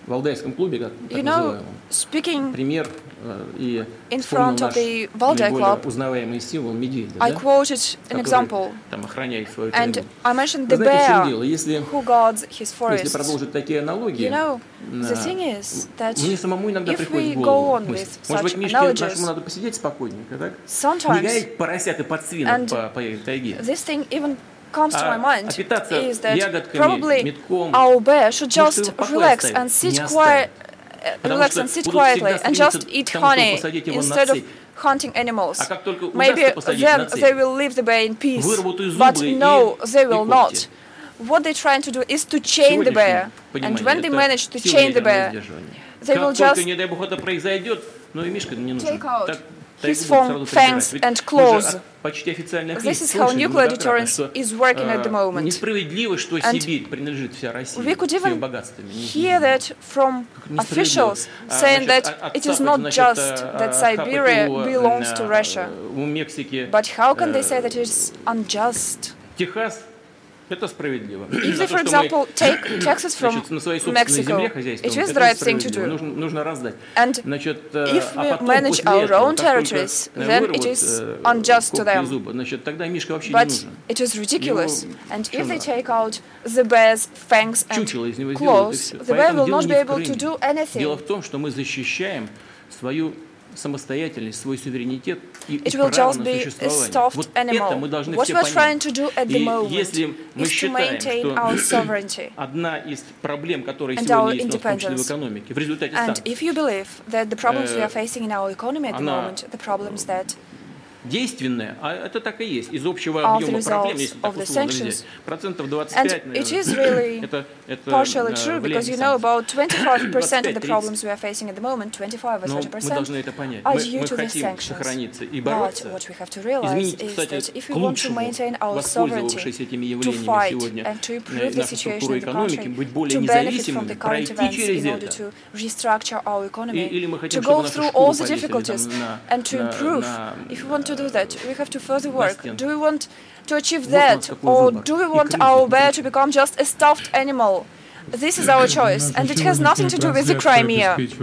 Валдайском клубе, как You know, называемом, speaking пример и in вспомнил front of наш the Valdai наиболее Club, узнаваемый символ медведя, I да? quoted an который example, там охраняет свою and тайгу. I mentioned Вы the знаете, в чем bear дело? Если who guards his если forests. продолжить такие аналогии, You know, the thing is that мне самому иногда if приходит we в go голову on мысль. with Может быть, such Мишке analogies, нашему надо посидеть спокойненько, так? Не sometimes, гореть поросят и подсвинок and по тайге, this thing even comes to my а mind, питаться is that ягодками, probably метком. our bear should Может, just его в покое relax оставить? and sit Не оставить. Потому relax что and sit будут всегда quietly and стремиться just eat к тому, чтобы honey посадить его на instead of цепь. hunting animals. А как только Maybe удастся посадить на then цепь, they will leave the bear in peace, вырвут и but зубы, no, they и will когти. not. What they're trying to do is to chain the bear, and when they manage to chain the bear, they will Как только, just не дай бог, это произойдет, ну и Мишка не нужен. take out Так, his тайгу будут fangs сразу прибирать. Ведь and мы уже claws. от почти официальных This лиц is how слышали nuclear многократно, deterrence что is working at the moment. несправедливо, что And Сибирь принадлежит вся Россия we could с ее even богатствами. hear that from officials saying that it is not just that Siberia belongs to Russia. У Мексики But how can they say that it is unjust? Техас это справедливо. If they, for example, take taxes from на своей собственной Mexico, земле it хозяйствуем, is the это right thing to несправедливо. do. Нужно раздать. And Значит, if а we потом manage после our этого, own как только territories, then it вырвут, is unjust to когти и them. зубы, значит, тогда Мишка вообще не But нужен. it is ridiculous. Его And в чем if they надо? take out the bear's fangs and Чучело из него сделают, и claws, всё. the bear Поэтому will дело not не be в able to Крыме. do Дело anything. в том, что мы защищаем свою самостоятельность, свой суверенитет и It will право just на be a существование. stuffed Вот это animal. мы должны What все we're trying понять. to do at the И moment если мы is to считаем, maintain our что sovereignty одна из проблем, которые and сегодня our есть у нас, в том числе в independence. экономике, в результате And санкций, if you believe that the problems we are facing in our economy at the она moment, the problems that действенная, а это так и есть, из общего are the объема проблем, results если of так the условно sanctions. взять, процентов 25, And it наверное, is really это partially true, because you know влияние about 25% of the 25-30. problems we are facing at the moment, 25 or Но мы 30%, должны это понять. are Мы due to the хотим sanctions. сохраниться и But бороться, what we have to realize изменить, is кстати, that if к we want to лучшему, maintain our sovereignty, воспользовавшись этими to явлениями fight сегодня, and to improve the нашу situation структуру in the экономики, country, быть более to benefit from независимыми, the current пройти events через in order это. to restructure our economy, Или мы to хотим, чтобы go нашу through шкуру all the повесили difficulties там and to improve. If we want to do that, we have to further work. Do we want to achieve that, or do we want our bear to become just a stuffed animal? This is our choice, and it has nothing to do with the Crimea.